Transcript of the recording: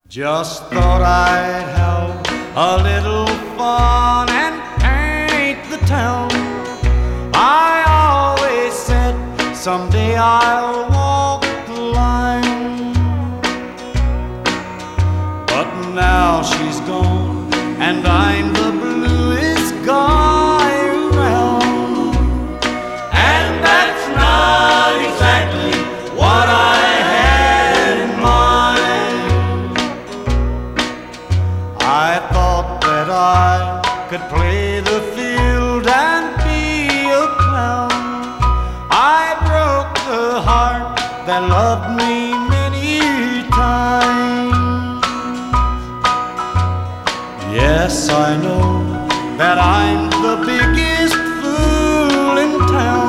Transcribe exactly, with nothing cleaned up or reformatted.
Just thought I'd have a little fun and paint the town. I always said someday I'll walk the line, but now she's gone and I'm the bluest guy around. And that's not exactly what I had in mind. I thought that I could play the field and be a clown. I broke the heart that loved me many times. Yes, I know that I'm the biggest fool in town.